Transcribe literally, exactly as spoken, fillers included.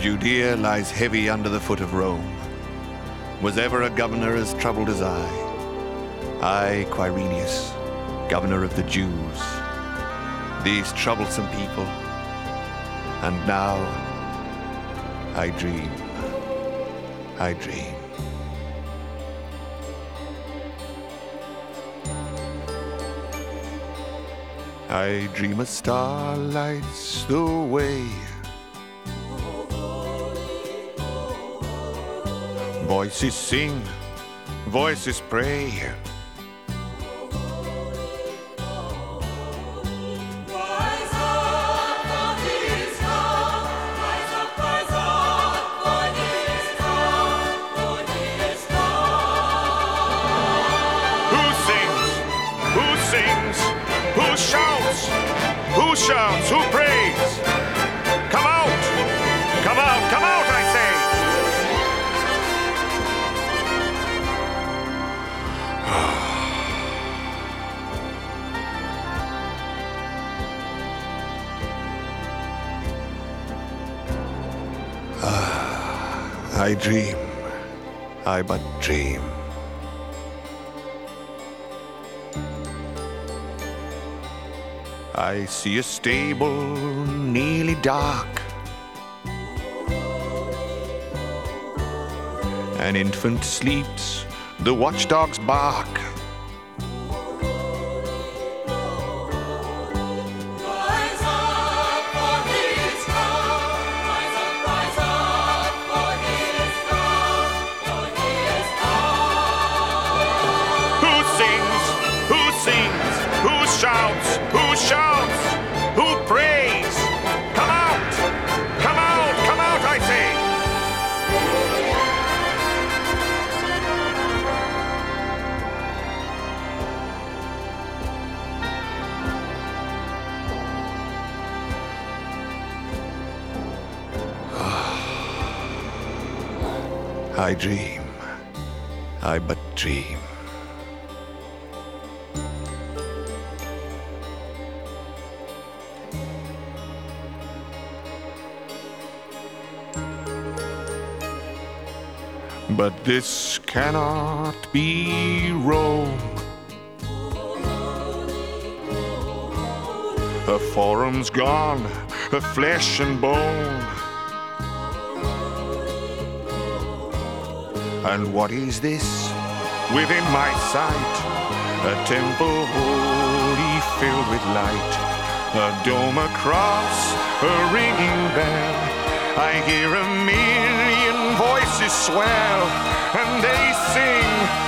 Judea lies heavy under the foot of Rome. Was ever a governor as troubled as I? I, Quirinius, governor of the Jews. These troublesome people. And now, I dream. I dream. I dream a star lights the way. Voices sing, voices pray. Rise up, for he is come. Rise up, rise up, for he is come. For he is come. Who sings? Who sings? Who shouts? Who shouts? Who prays? Come out! Come out! Come out, I say! I dream, I but dream. I see a stable nearly dark. An infant sleeps, the watchdogs bark. Rise up, for he is come. Rise up, rise up, for he is come. For he is come. Who sings? Who sings? Who shouts? Who shouts? Who prays? Come out! Come out! Come out, I say! I dream. I but dream. But this cannot be Rome. Her forum's gone, her flesh and bone. And what is this within my sight? A temple holy filled with light. A dome, a cross, a ringing bell. I hear a million voices swell, and they sing,